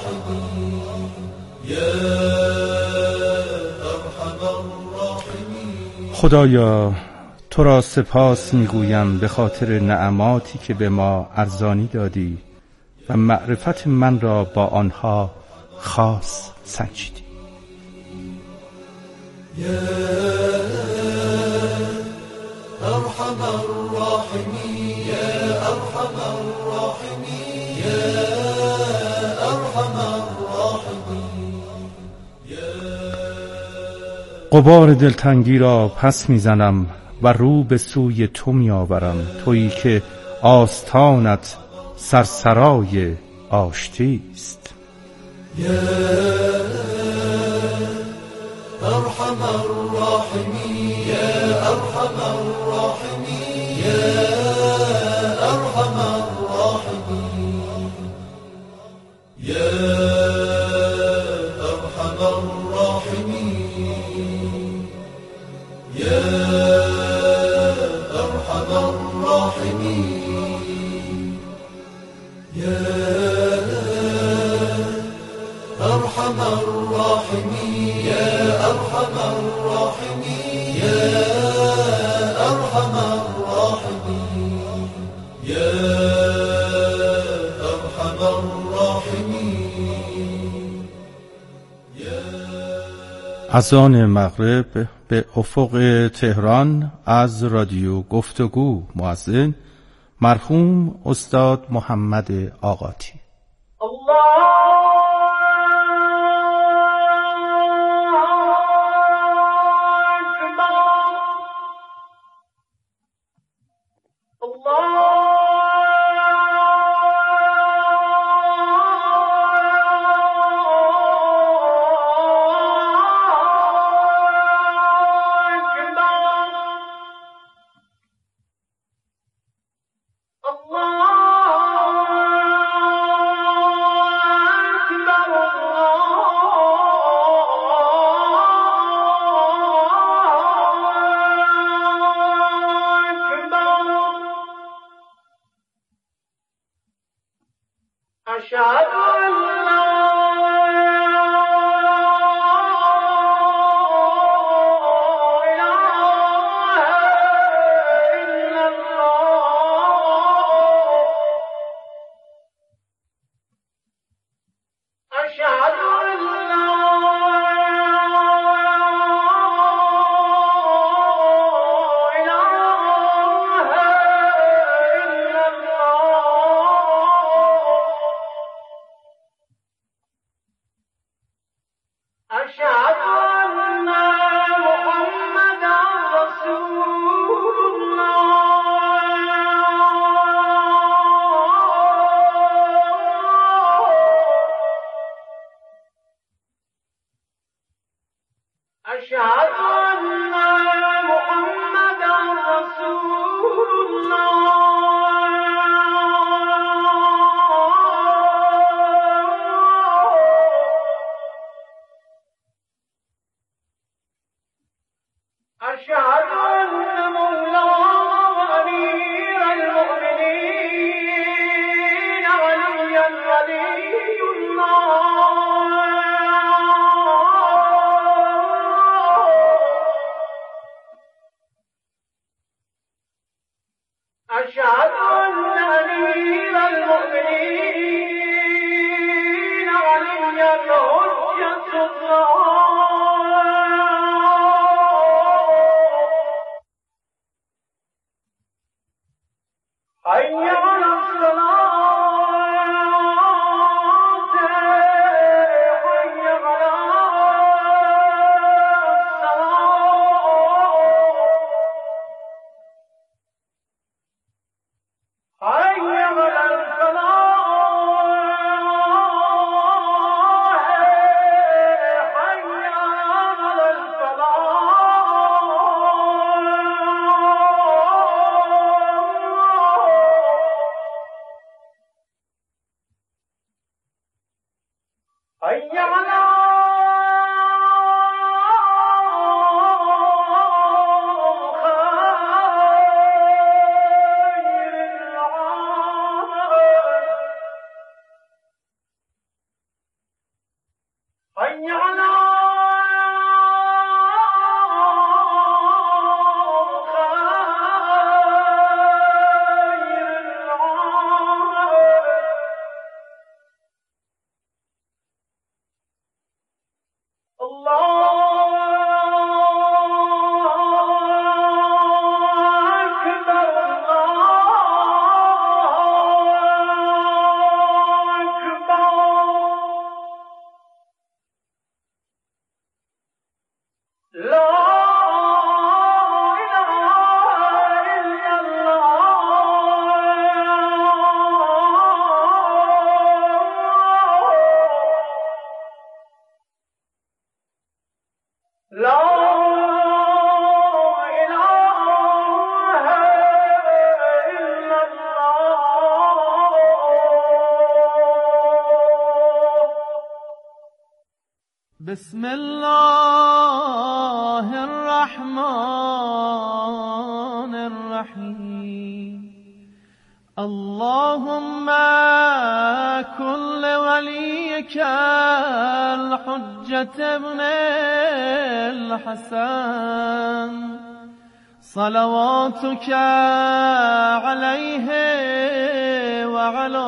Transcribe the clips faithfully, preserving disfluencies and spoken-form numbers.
الراحمين يا أرحم الراحمين. خدایا تو را سپاس میگویم به خاطر نعماتی که به ما ارزانی دادی و معرفت من را با آنها خاص سنجیدی. یا ارحم الراحمین یا ارحم الراحمین یا ارحم الراحمین. غبار دلتنگی را پس میزنم و رو به سوی تو میآورم، تویی که آستانت سرسرای آشتی است. یا ارحم الراحمین یا ارحم الراحمین یا ارحم الراحمین یا ارحم الراحمین یا ارحم الراحمین یا ارحم الراحمین یا ارحم الراحمین یا ارحم الراحمین یا ارحم الراحمین. اذان مغرب به افق تهران از رادیو گفتگو. مؤذن مرحوم استاد محمد آقاتی. الله أشهد أن لا إله إلا الله. أشهد أن لا أشهد أن محمدا رسول الله. أشهد أن محمدا رسول الله. أشهد أن مولانا وأمير المؤمنين عليا ولي الله. أشهد أن أمير المؤمنين عليا حجة الله. حي على الصلاة حي على الصلاة حي على الفلاح حي على الفلاح حي على حي على بسم الله الرحمن الرحيم اللهم كن لوليك الحجة ابن الحسن صلواتك عليه وعلى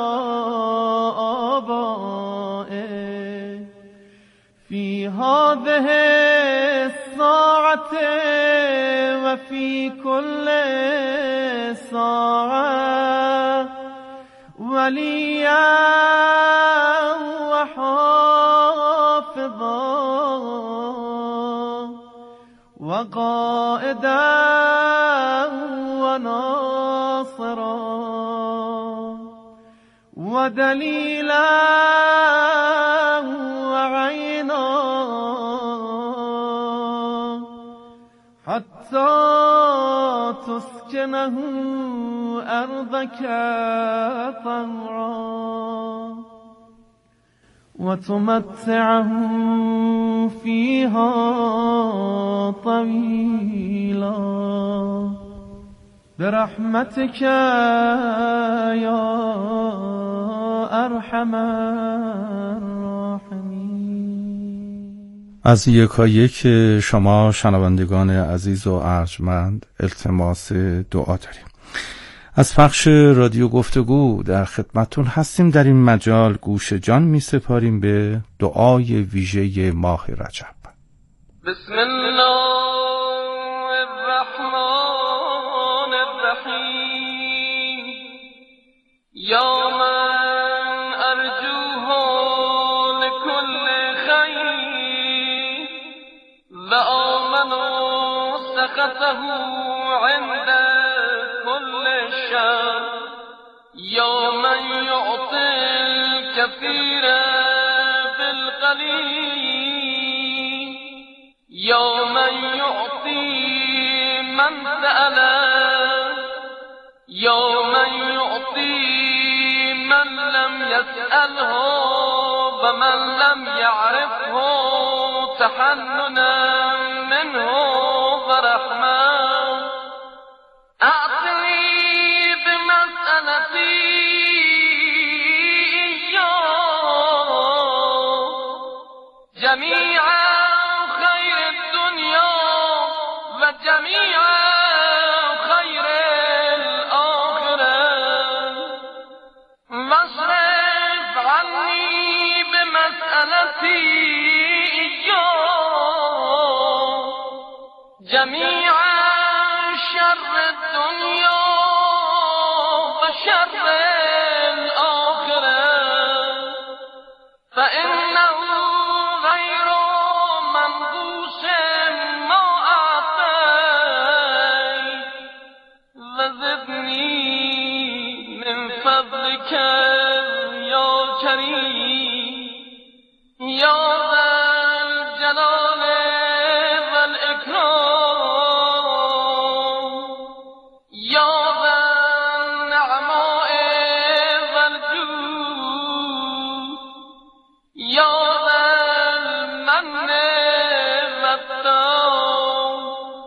آبائه في هذه الساعة وفي كل ساعة وليا وحافظا وقائدا وناصرا ودليلا وعينا حتى تسكنه أرضك طوعا وتمتعه فيها طويلا برحمتك يا أرحم الراحمين. از یکایک شما شنوندگان عزیز و ارجمند التماس دعا داریم. از پخش رادیو گفتگو در خدمتون هستیم. در این مجال گوش جان می سپاریم به دعای ویژه ماه رجب. بسم الله الرحمن الرحیم یا من ارجوه لكل خیر و آمن سخطه عند كل شر یا من يعطي الكثير بالقليل یا من يعطي من سأل یا من يعطي من لم يسأله ومن لم يعرفه تحننا منه ورحمة أعطني بمسألتي جميع خير الدنيا وجميع خير الآخرة واصرف عني بمسألتي جميع شر الدنيا وشر الآخرة فإنه غير منقوص ما أعطيت وزدني من فضلك يا كريم يا ذا الجلال والإكرام يا ذا النعماء والجود يا ذا المن والدام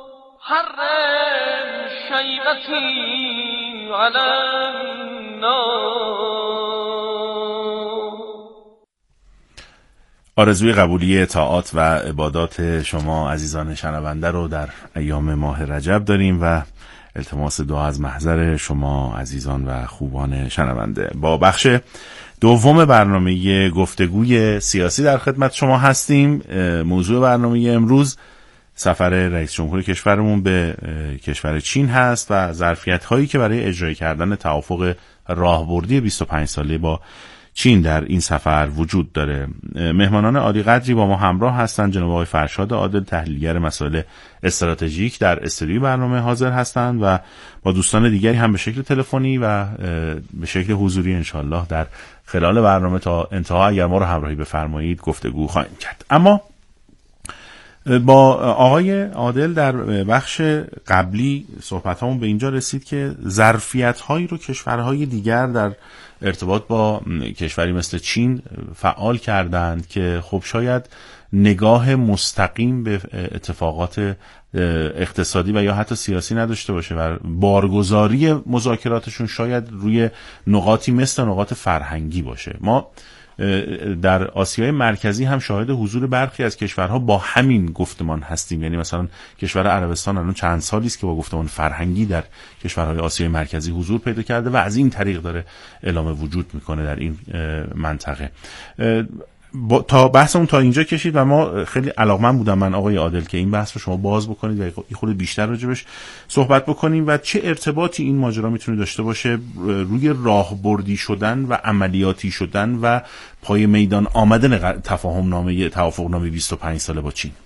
حرم شيبتي على النار. آرزوی قبولی طاعات و عبادات شما عزیزان شنونده رو در ایام ماه رجب داریم و التماس دعا از محضر شما عزیزان و خوبان شنونده. با بخش دوم برنامه گفتگوی سیاسی در خدمت شما هستیم. موضوع برنامه امروز سفر رئیس جمهور کشورمون به کشور چین هست و ظرفیت هایی که برای اجرای کردن توافق راهبردی بیست و پنج ساله با چین در این سفر وجود داره. مهمانان عالی قدری با ما همراه هستند. جناب آقای فرشاد عادل، تحلیلگر مسائل استراتژیک، در استودیوی برنامه حاضر هستند و با دوستان دیگری هم به شکل تلفنی و به شکل حضوری انشالله در خلال برنامه تا انتها اگر ما رو همراهی بفرمایید گفتگو خواهیم کرد. اما با آقای عادل در بخش قبلی صحبتامون به اینجا رسید که ظرفیت‌هایی رو کشورهای دیگر در ارتباط با کشوری مثل چین فعال کردند که خب شاید نگاه مستقیم به اتفاقات اقتصادی و یا حتی سیاسی نداشته باشه و بارگذاری مذاکراتشون شاید روی نقاطی مثل نقاط فرهنگی باشه. ما در آسیای مرکزی هم شاهد حضور برخی از کشورها با همین گفتمان هستیم. یعنی مثلا کشور عربستان الان چند سالی است که با گفتمان فرهنگی در کشورهای آسیای مرکزی حضور پیدا کرده و از این طریق داره اعلام وجود میکنه در این منطقه. با تا بحثمون تا اینجا کشید و ما خیلی علاقمند بودم من آقای عادل که این بحث رو شما باز بکنید و یه خورده بیشتر راجبش صحبت بکنیم و چه ارتباطی این ماجرا میتونه داشته باشه روی راهبردی شدن و عملیاتی شدن و پای میدان آمدن تفاهم نامه توافق نامه بیست و پنج ساله با چین.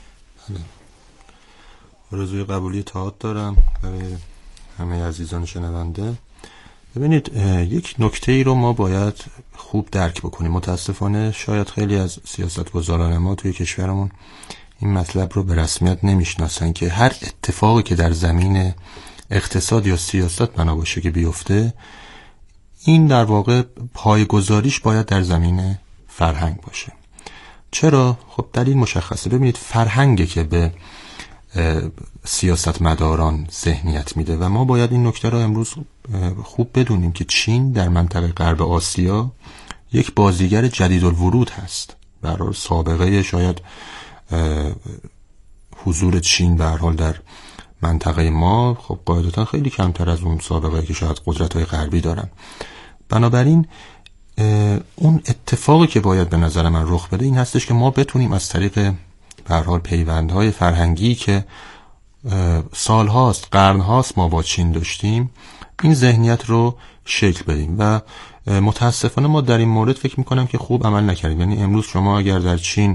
آرزوی قبولی طاعات دارم برای همه عزیزان شنونده. ببینید یک نکته ای رو ما باید خوب درک بکنیم. متاسفانه شاید خیلی از سیاستگزاران ما توی کشورمون این مطلب رو به رسمیت نمیشناسن که هر اتفاقی که در زمین اقتصاد یا سیاست بنا باشه که بیفته، این در واقع پایه‌گذاریش باید در زمین فرهنگ باشه. چرا؟ خب دلیل مشخصه. ببینید فرهنگه که به سیاستمداران ذهنیت میده و ما باید این نکته رو امروز خوب بدونیم که چین در منطقه غرب آسیا یک بازیگر جدید الورود هست. برای سابقه شاید حضور چین به هر حال در منطقه ما خب قاعدتا خیلی کمتر از اون سابقه که شاید قدرت‌های غربی دارن. بنابراین اون اتفاقی که باید به نظر من رخ بده این هستش که ما بتونیم از طریق به هر حال پیوندهای فرهنگی که سال هاست، قرن هاست ما با چین داشتیم، این ذهنیت رو شکل بدیم و متاسفانه ما در این مورد فکر میکنم که خوب عمل نکردیم. یعنی امروز شما اگر در چین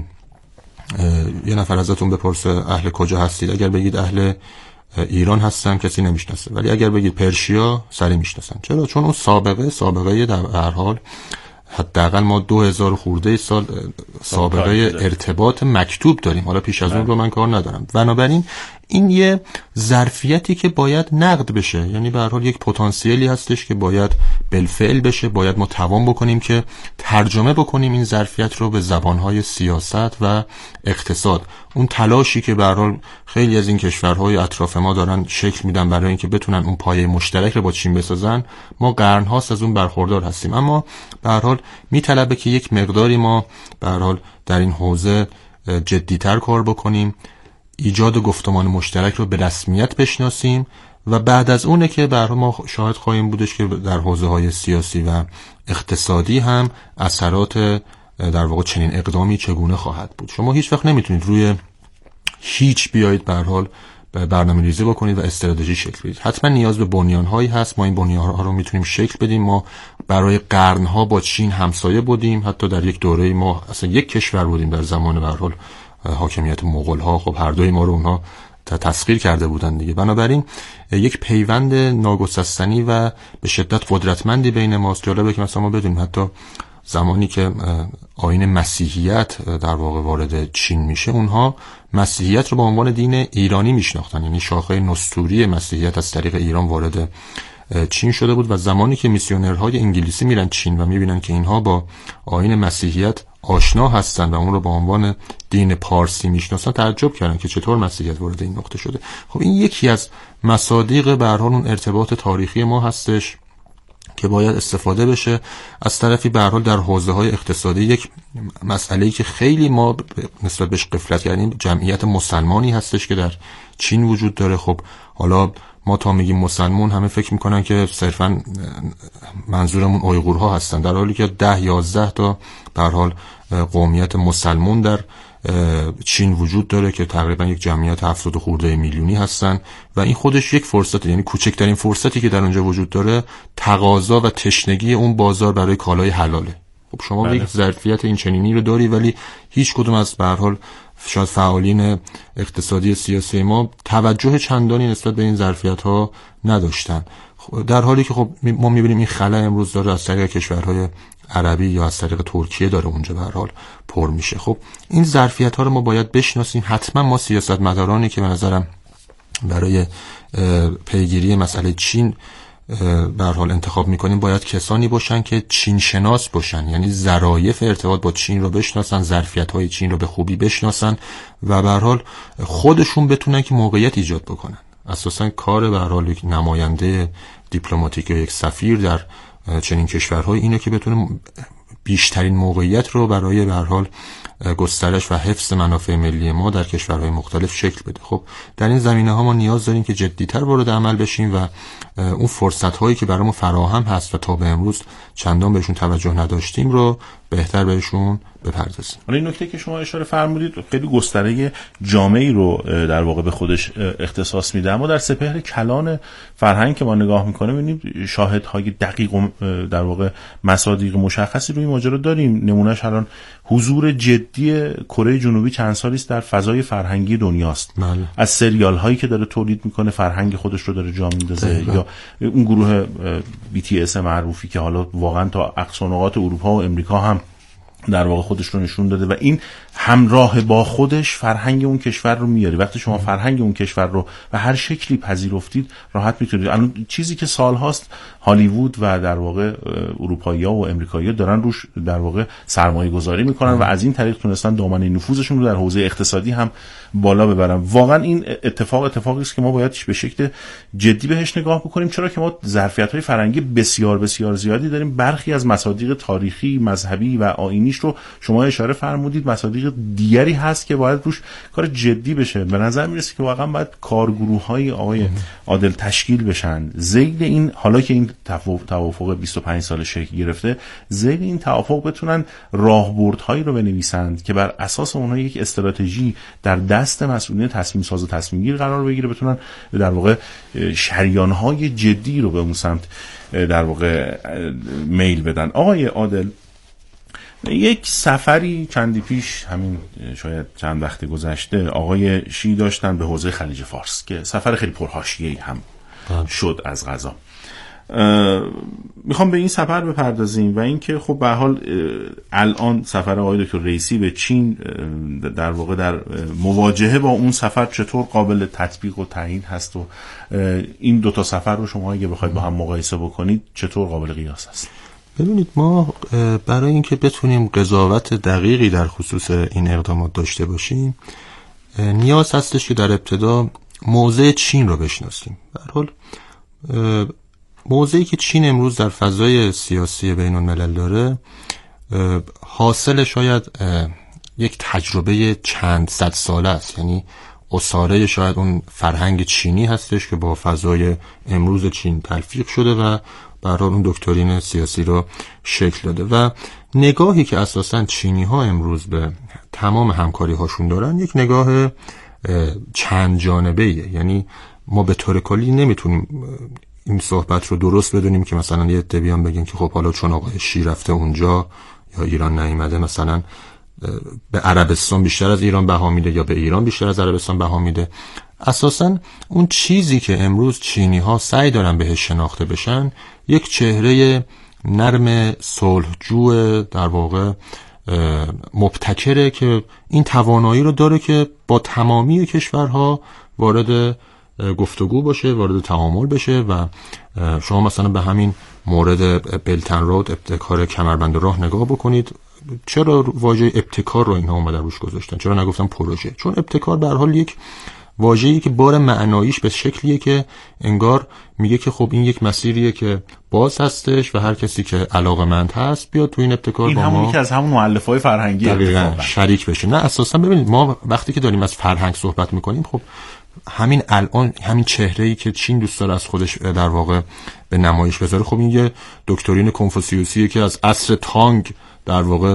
یه نفر ازتون بپرسه اهل کجا هستید، اگر بگید اهل ایران هستم کسی نمیشناسه، ولی اگر بگید پرشیا سری میشناسن. چرا؟ چون اون سابقه سابقه در هر حال حداقل ما دو هزار خورده سال سابقه ارتباط مکتوب داریم. حالا پیش از اون رو من کار ندارم. بنابراین این یه ظرفیتی که باید نقد بشه، یعنی به هر حال یک پتانسیلی هستش که باید بالفعل بشه. باید ما توان بکنیم که ترجمه بکنیم این ظرفیت رو به زبانهای سیاست و اقتصاد. اون تلاشی که به هر حال خیلی از این کشورهای اطراف ما دارن شکل میدن برای اینکه بتونن اون پایه مشترک رو با چین بسازن، ما قرن‌هاست از اون برخوردار هستیم. اما به هر حال میطلبه که یک مقداری ما به هر حال در این حوزه جدی‌تر کار بکنیم، ایجاد گفتمان مشترک رو به رسمیت بشناسیم و بعد از اونه که به هر حال ما شاهد خواهیم بودش که در حوزه‌های سیاسی و اقتصادی هم اثرات در واقع چنین اقدامی چگونه خواهد بود. شما هیچ وقت نمیتونید روی هیچ بیایید به هر حال برنامه‌ریزی بکنید و استراتژی شکل بدید. حتما نیاز به بنیان‌هایی هست. ما این بنیان‌ها رو میتونیم شکل بدیم. ما برای قرن‌ها با چین همسایه بودیم. حتی در یک دوره ما اصلا یک کشور بودیم در زمان به هر حال حاکمیت مغول‌ها. خب هر دوی ما رو اونها تسخیر کرده بودن دیگه. بنابراین یک پیوند ناگسستنی و به شدت قدرتمندی بین ماست. جالبه که مثلا ما بدونیم حتی زمانی که آیین مسیحیت در واقع وارد چین میشه، اونها مسیحیت رو به عنوان دین ایرانی میشناختن. یعنی شاخه نستوری مسیحیت از طریق ایران وارد چین شده بود و زمانی که میسیونرهای انگلیسی میرن چین و میبینن که اینها با آیین مسیحیت آشنا هستن و اون رو به عنوان دین پارسی میشناسن، تعجب کردن که چطور مسیحیت وارد این نقطه شده. خب این یکی از مصادیق به هر حال اون ارتباط تاریخی ما هستش که باید استفاده بشه. از طرفی به هر حال در حوزه‌های اقتصادی یک مسئله‌ای که خیلی ما نسبت بهش غفلت کردیم، جمعیت مسلمانی هستش که در چین وجود داره. خب حالا ما تا میگیم مسلمان همه فکر میکنن که صرفا منظورمون اویغورها هستن، در حالی که ده یازده تا به هر حال قومیت مسلمان در چین وجود داره که تقریبا یک جمعیت هفتاد خورده میلیونی هستن و این خودش یک فرصته، یعنی کوچکترین فرصتی که در اونجا وجود داره تقاضا و تشنگی اون بازار برای کالای حلاله. خب شما بله. یک ظرفیت این چنینی رو داری ولی هیچ کدوم از به هر حال شاید فعالین اقتصادی سیاسی ما توجه چندانی نسبت به این ظرفیت ها نداشتن، در حالی که خب ما میبینیم این خلا امروز داره از طریق کشورهای عربی یا از طریق ترکیه داره اونجا به هر حال پر میشه. خب این ظرفیت ها رو ما باید بشناسیم. حتما ما سیاستمدارانی که به نظرم برای پیگیری مسئله چین به هر حال انتخاب میکنیم باید کسانی باشن که چین شناس باشن، یعنی ظرایف ارتباط با چین رو بشناسن، ظرفیت های چین رو به خوبی بشناسن و به هر حال خودشون بتونن که موقعیت ایجاد بکنن. اساسا کار به هر حال یک نماینده دیپلماتیک یا یک سفیر در چنین کشورهای اینه که بتونه بیشترین موقعیت رو برای به هر حال گسترش و حفظ منافع ملی ما در کشورهای مختلف شکل بده. خب در این زمینه ها ما نیاز داریم که جدی‌تر وارد عمل بشیم و اون فرصت هایی که برامون فراهم هست و تا به امروز چندان بهشون توجه نداشتیم رو بهتر بهشون بپردازیم. حالا این نکته که شما اشاره فرمودید خیلی گستره جامعی رو در واقع به خودش اختصاص میده، اما در سپهر کلان فرهنگ که ما نگاه میکنیم ببینید شاهدهای دقیق و در واقع مصادیق مشخصی روی ماجرا داریم. نمونهش الان حضور جدی کره جنوبی چند سالی است در فضای فرهنگی دنیاست. بله. از سریال هایی که داره تولید میکنه فرهنگ خودش رو داره جا میندازه، یا اون گروه بی تی اس معروفی که حالا واقعا تا اقصا نقاط اروپا و امریکا هم در واقع خودش رو نشون داده و این همراه با خودش فرهنگ اون کشور رو میاره. وقتی شما فرهنگ اون کشور رو به هر شکلی پذیرفتید راحت میتونید. الان چیزی که سال هاست هالیوود و در واقع اروپایی‌ها و امریکایی‌ها دارن روش در واقع سرمایه گذاری میکنن و از این طریق تونستن دامنه نفوذشون رو در حوزه اقتصادی هم بالا ببرن. واقعا این اتفاق اتفاقی است که ما باید به شکل جدی بهش نگاه بکنیم، چرا که ما ظرفیت‌های فرهنگی بسیار بسیار زیادی داریم. برخی از مصادیق تاریخی، مذهبی و آیینیش رو شما اشاره فرمودید، مصادیق دیگری هست که باید روش کار جدی بشه. به نظر میرسه که واقعا باید کارگروه‌های آقای عادل تشکیل بشن ذیل این، حالا که این توافق بیست و پنج سال شکل گرفته، ذیل این توافق بتونن راهبردهایی رو بنویسند که بر اساس اونها یک استراتژی در دست مسئولین تصمیم ساز و تصمیم گیر قرار بگیره، بتونن در واقع شریان‌های جدی رو به اون سمت در واقع میل بدن. آقای عادل، یک سفری چندی پیش، همین شاید چند وقت گذشته، آقای شی داشتن به حوزه خلیج فارس که سفر خیلی پرحاشیه‌ای هم شد از قضا. میخوام به این سفر بپردازیم و اینکه خب به حال الان سفر آقای دکتر رئیسی به چین در واقع در مواجهه با اون سفر چطور قابل تطبیق و تعیین هست و این دوتا سفر رو شما اگه بخواید با هم مقایسه بکنید چطور قابل قیاس هست؟ ببینید، ما برای اینکه بتونیم قضاوت دقیقی در خصوص این اقدامات داشته باشیم نیاز هستش که در ابتدا موضع چین رو بشناسیم. به هر حال موضعی که چین امروز در فضای سیاسی بین الملل داره حاصل شاید یک تجربه چند صد ساله است، یعنی اصاره شاید اون فرهنگ چینی هستش که با فضای امروز چین تلفیق شده و به هر حال اون دکترین سیاسی رو شکل داده و نگاهی که اساساً چینی ها امروز به تمام همکاری هاشون دارن یک نگاه چند جانبه ایه. یعنی ما به طور کلی نمیتونیم این صحبت رو درست بدونیم که مثلا یه عده بیان بگن که خب حالا چون آقای شی رفته اونجا یا ایران نیامده مثلا به عربستان بیشتر از ایران بها میده یا به ایران بیشتر از عربستان بها میده. اساساً اون چیزی که امروز چینی ها سعی دارن بهش شناخته بشن یک چهره نرم صلحجو در واقع مبتکره که این توانایی رو داره که با تمامی کشورها وارد گفتگو باشه، وارد تعامل بشه و شما مثلا به همین مورد بلتن رود، ابتکار کمربند راه نگاه بکنید. چرا واژه ابتکار رو اینها اومدن روش گذاشتن؟ چرا نگفتن پروژه؟ چون ابتکار به هر حال یک واژه‌ای که بار معناییش به شکلیه که انگار میگه که خب این یک مسیریه که باز هستش و هر کسی که علاقه‌مند هست بیاد تو این ابتکار با ما. این همون که از همون مؤلفه‌های فرهنگی اتفاقا شریک بشه. نه اساسا ببینید ما وقتی که داریم از فرهنگ صحبت میکنیم، خب همین الان همین چهره‌ای که چین دوست داره از خودش در واقع به نمایش بذاره، خب این یه دکترین کنفوسیوسیه که از عصر تانگ در واقع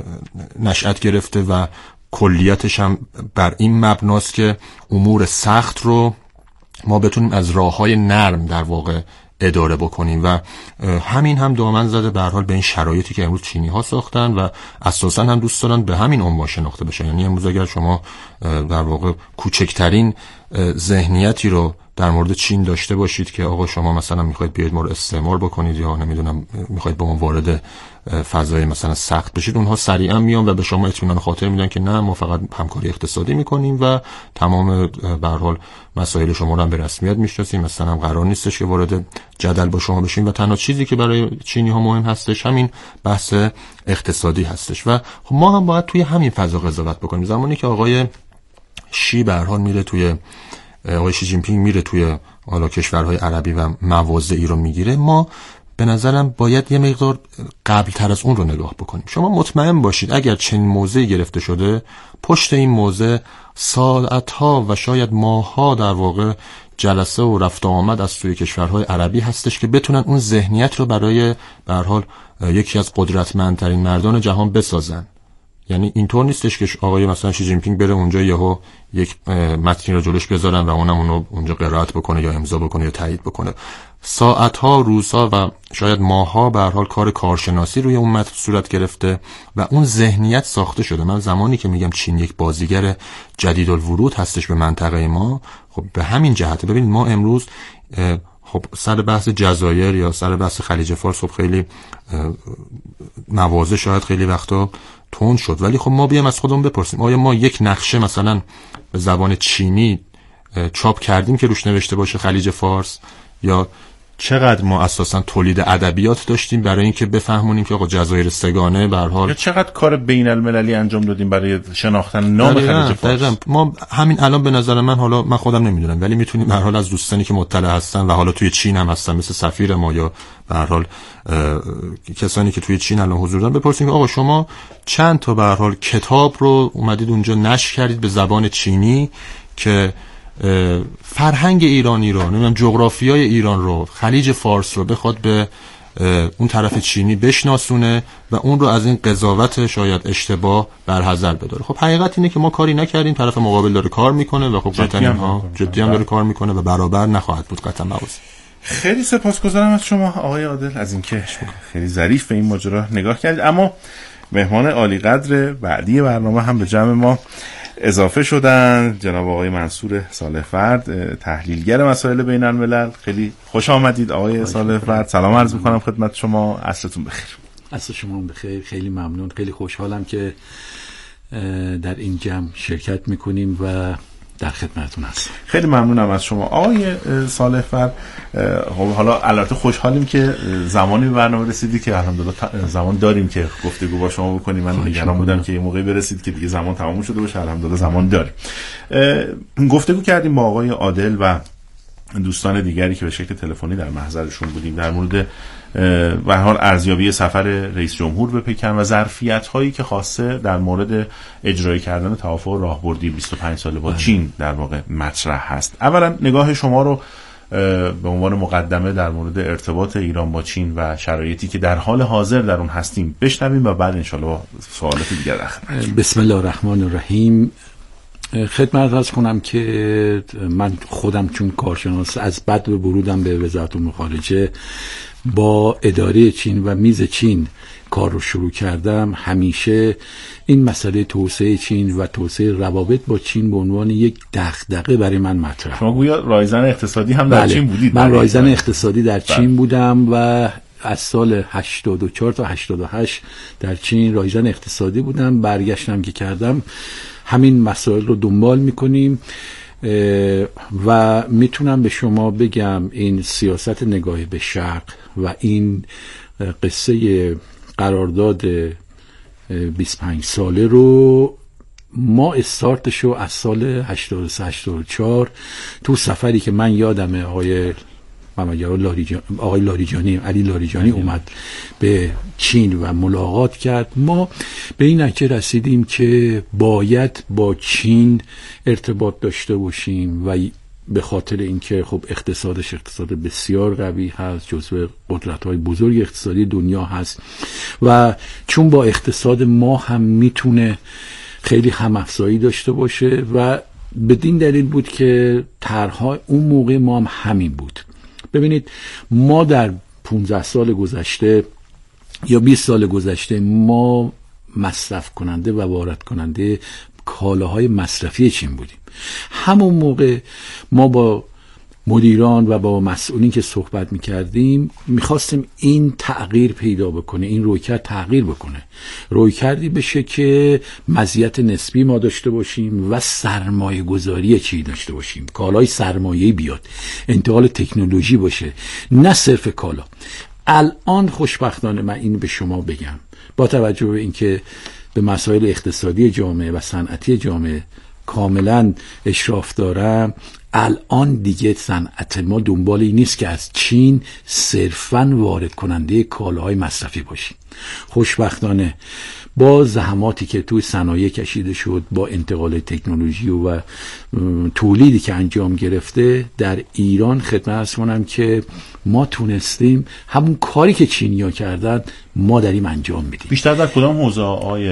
نشأت گرفته و کلیتش هم بر این مبناست که امور سخت رو ما بتونیم از راه‌های نرم در واقع اداره بکنیم و همین هم دامن زده به هر حال به این شرایطی که امروز چینی‌ها ساختن و اساساً هم دوست دارن به همین عنوان شناخته بشن. یعنی امروز اگر شما در واقع کوچکترین ذهنیتی رو در مورد چین داشته باشید که آقا شما مثلا میخواید بیاید ما رو استعمار بکنید یا نمیدونم میخواید با ما وارد فضای مثلا سخت بشید، اونها سریعا میان و به شما اطمینان خاطر میدن که نه ما فقط همکاری اقتصادی میکنیم و تمام به هر حال مسائل شما رو هم به رسمیت میشناسیم، مثلا هم قرار نیستش که وارد جدل با شما بشیم و تنها چیزی که برای چینی ها مهم هستش همین بحث اقتصادی هستش و ما هم باید توی همین فضا قضاوت بکنیم. زمانی که آقای شی به هر حال میره توی آقای شی جین پینگ میره توی حالا کشورهای عربی و مواضعی رو میگیره، ما به نظرم باید یه مقدار قبل تر از اون رو نگاه بکنیم. شما مطمئن باشید اگر چنین موضعی گرفته شده، پشت این موضع ساعتها و شاید ماهها در واقع جلسه و رفت آمد از سوی کشورهای عربی هستش که بتونن اون ذهنیت رو برای به هر حال یکی از قدرتمندترین مردان جهان بسازن. یعنی اینطور نیستش که آقای مثلا شی جین پینگ بره اونجا یهو یک متنی رو جلوش بذارن و اونم اونو اونجا قرائت بکنه یا امضا بکنه یا تایید بکنه. ساعتها، روزها و شاید ماهها به هر حال کار کارشناسی روی اون متن صورت گرفته و اون ذهنیت ساخته شده. من زمانی که میگم چین یک بازیگر جدیدالورود هستش به منطقه ما، خب به همین جهت. ببینید ما امروز خب سر بحث جزایر یا سر بحث خلیج فارس خب خیلی مواضع شاید خیلی وقتا تون شد، ولی خب ما بیام از خودمون بپرسیم آیا ما یک نقشه مثلا به زبان چینی چاپ کردیم که روش نوشته باشه خلیج فارس، یا چقدر ما اساسا تولید ادبیات داشتیم برای اینکه بفهمونیم که آقا جزایر سگانه به هر حال، یا چقدر کار بین المللی انجام دادیم برای شناختن نام خلیج فارس. ما همین الان به نظر من، حالا من خودم نمیدونم، ولی میتونیم به هر حال از دوستانی که مطلع هستن و حالا توی چین هم هستن مثل سفیر ما یا به هر حال کسانی که توی چین الان حضور دارن بپرسیم که آقا شما چند تا به هر حال کتاب رو اومدید اونجا نشر کردید به زبان چینی که فرهنگ ایرانی رو، نمیدونم جغرافیای ایران رو، خلیج فارس رو بخواد به اون طرف چینی بشناسونه و اون رو از این قضاوت شاید اشتباه برحذر بداره. خب حقیقت اینه که ما کاری نکردیم، طرف مقابل داره کار میکنه و خب قطعا اینها جدی هم داره کار میکنه و برابر نخواهد بود قطعا مواضع. خیلی سپاسگزارم از شما آقای عادل از اینکه خیلی ظریف به این ماجرا نگاه کردید. اما مهمان عالی قدر بعدی برنامه هم به جمع ما اضافه شدن، جناب آقای منصور صالح‌فرد، تحلیلگر مسائل بین الملل. خیلی خوش آمدید آقای صالح‌فرد. سلام عرض می‌کنم خدمت شما، عصرتون بخیر. عصر شما بخیر. خیلی ممنون، خیلی خوشحالم که در این جمع شرکت می‌کنیم و در خدمتتون هستم. خیلی ممنونم از شما آقای صالح‌فرد. حالا البته خوشحالیم که زمانی به برنامه رسیدی که الحمدلله زمان داریم که گفتگو با شما بکنیم. من نگران بودم که یه موقعی برسید که دیگه زمان تمام شده باشه، الحمدلله زمان داریم. گفتگو کردیم با آقای عادل و دوستان دیگری که به شکل تلفنی در محضرشون بودیم در مورد به هر حال ارزیابی سفر رئیس جمهور به پکن و ظرفیت‌هایی که خواسته در مورد اجرای کردن توافق راهبردی بیست و پنج ساله با چین در واقع مطرح هست. اولا نگاه شما رو به عنوان مقدمه در مورد ارتباط ایران با چین و شرایطی که در حال حاضر در اون هستیم بشنویم و بعد انشالله سوالات دیگر داخل. بسم الله الرحمن الرحیم. خدمت عرض کنم که من خودم چون کارشناس از بدو ورودم به وزارت امور خارجه با اداره چین و میز چین کار رو شروع کردم، همیشه این مسئله توسعه چین و توسعه روابط با چین به عنوان یک دغدغه برای من مطرح. شما گویا رایزن اقتصادی هم در بله. چین بودید؟ من رایزن اقتصادی در بله. چین بودم و از سال هشتاد و چهار تا هشتاد و هشت در چین رایزن اقتصادی بودم. برگشتم که کردم همین مسائل رو دنبال میکنیم و میتونم به شما بگم این سیاست نگاه به شرق و این قصه قرارداد بیست و پنج ساله رو ما استارتشو از سال هشتاد و سه هشتاد و چهار تو سفری که من یادمه آقای لاریجانی آقای لاریجانی علی لاریجانی اومد به چین و ملاقات کرد، ما به این نتیجه رسیدیم که باید با چین ارتباط داشته باشیم و به خاطر اینکه خب اقتصادش اقتصاد بسیار قوی هست، جزو قدرت‌های بزرگ اقتصادی دنیا هست و چون با اقتصاد ما هم میتونه خیلی هم‌افزایی داشته باشه و بدین دلیل بود که طرح‌های اون موقع ما هم همین بود. ببینید ما در پانزده سال گذشته یا بیست سال گذشته ما مصرف کننده و وارد کننده کالاهای مصرفی چین بودیم. همون موقع ما با مدیران و با مسئولین که صحبت میکردیم میخواستیم این تغییر پیدا بکنه، این رویکرد تغییر بکنه، رویکردی بشه که مزیت نسبی ما داشته باشیم و سرمایه گذاری چی داشته باشیم، کالای سرمایه‌ای بیاد، انتقال تکنولوژی باشه، نه صرف کالا. الان خوشبختانه من این به شما بگم با توجه به اینکه به مسائل اقتصادی جامعه و صنعتی جامعه کاملا اشراف دارم، الان دیگه صنعت ما دنبال این نیست که از چین صرفاً وارد کننده کالاهای مصرفی باشیم. خوشبختانه با زحماتی که توی صنایع کشیده شد، با انتقال تکنولوژی و تولیدی که انجام گرفته در ایران، خدمت عرض کنم که ما تونستیم همون کاری که چینی‌ها کردن ما داریم انجام میدیم. بیشتر در کدام حوزه آقای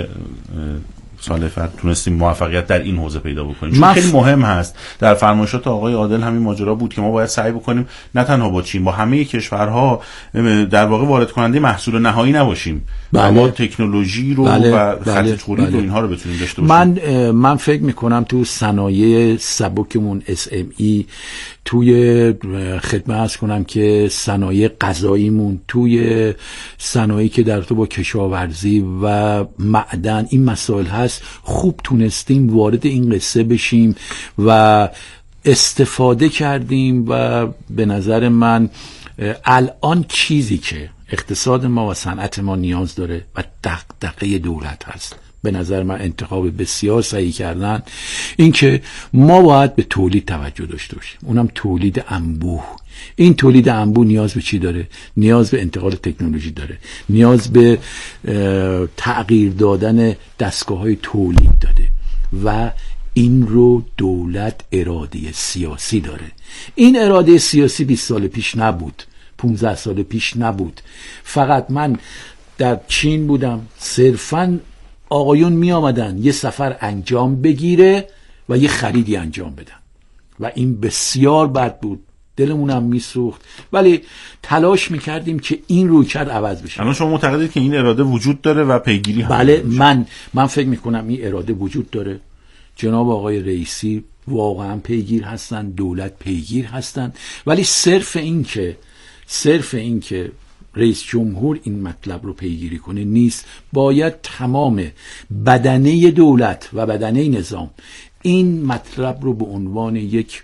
سالفت تونستیم موفقیت در این حوزه پیدا بکنیم؟ چون خیلی مهم هست. در فرمایشات آقای عادل همین ماجرا بود که ما باید سعی بکنیم نه تنها با چین، با همه کشورها در واقع وارد کننده محصول نهایی نباشیم، بله. ما تکنولوژی رو بله. و خط بله. تولید بله. رو اینها رو بتونیم داشته باشیم. من من فکر میکنم تو صنایع سبکمون اس ام ای، توی خدمت عرض کنم که صنایع غذاییمون، توی صنایعی که در تو با کشاورزی و معدن این مسائل هست، خوب تونستیم وارد این قصه بشیم و استفاده کردیم و به نظر من الان چیزی که اقتصاد ما و صنعت ما نیاز داره و دغدغه دولت هست، به نظر من انتخاب بسیار صحیح کردن این که ما باید به تولید توجه داشته باشیم، اونم تولید انبوه. این تولید انبوه نیاز به چی داره؟ نیاز به انتقال تکنولوژی داره، نیاز به تغییر دادن دستگاه‌های تولید داره و این رو دولت اراده سیاسی داره. این اراده سیاسی بیست سال پیش نبود، پانزده سال پیش نبود. فقط من در چین بودم، صرفاً آقایون می آمدن یه سفر انجام بگیره و یه خریدی انجام بدن و این بسیار بد بود، دلمونم می سوخت، ولی تلاش می کردیم که این رویکرد عوض بشه. الان شما معتقدید که این اراده وجود داره و پیگیری هم بله، من من فکر می کنم این اراده وجود داره. جناب آقای رئیسی واقعا پیگیر هستن، دولت پیگیر هستن، ولی صرف این که صرف این که رئیس جمهور این مطلب رو پیگیری کنه نیست، باید تمام بدنه دولت و بدنه نظام این مطلب رو به عنوان یک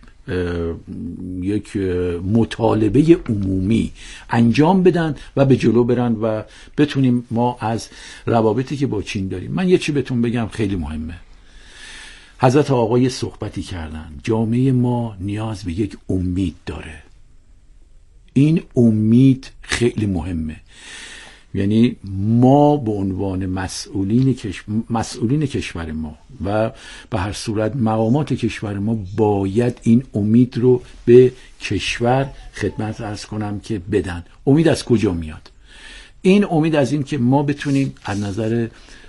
یک مطالبه عمومی انجام بدن و به جلو برن و بتونیم ما از روابطی که با چین داریم. من یه چی بهتون بگم خیلی مهمه. حضرت آقای صحبتی کردن، جامعه ما نیاز به یک امید داره. این امید خیلی مهمه. یعنی ما به عنوان مسئولین کش... مسئولین کشور ما و به هر صورت مقامات کشور ما باید این امید رو به کشور خدمت عرض کنم که بدن. امید از کجا میاد؟ این امید از این که ما بتونیم از نظر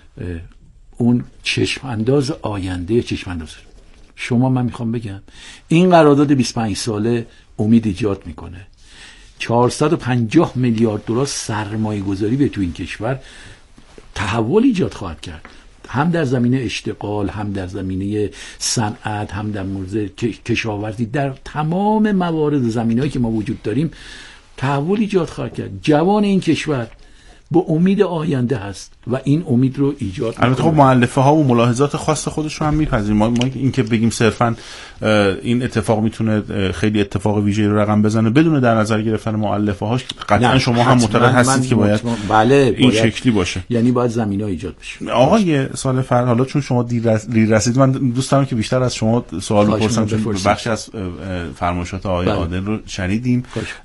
اون چشم انداز آینده چشم انداز شما، من میخوام بگم این قرارداد بیست و پنج ساله امید ایجاد میکنه. چهارصد و پنجاه میلیارد دلار سرمایه گذاری به تو این کشور تحول ایجاد خواهد کرد، هم در زمینه اشتغال، هم در زمینه صنعت، هم در مورد کشاورزی، در تمام موارد و زمینه‌ای که ما وجود داریم تحول ایجاد خواهد کرد. جوان این کشور با امید آینده هست و این امید رو ایجاد البته خب مؤلفه ها و ملاحظات خاص خودش رو هم میپذیریم. ما, ما این که بگیم صرفا این اتفاق میتونه خیلی اتفاق ویژه‌ای رو رقم بزنه بدون در نظر گرفتن مؤلفه هاش، قطعا شما هم معتقد هستید که باید بله این شکلی باشه، یعنی باید زمینه‌ها ایجاد بشه. آقای سال فرد، حالا چون شما دیر رسید من دوست دارم که بیشتر از شما سوال بپرسم، چون بخشی از فرمایشات آقای بله. عادل رو شنیدیم.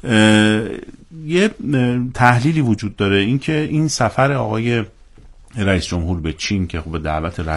یه تحلیلی وجود داره، اینکه این سفر آقای رئیس جمهور به چین که خب به دعوت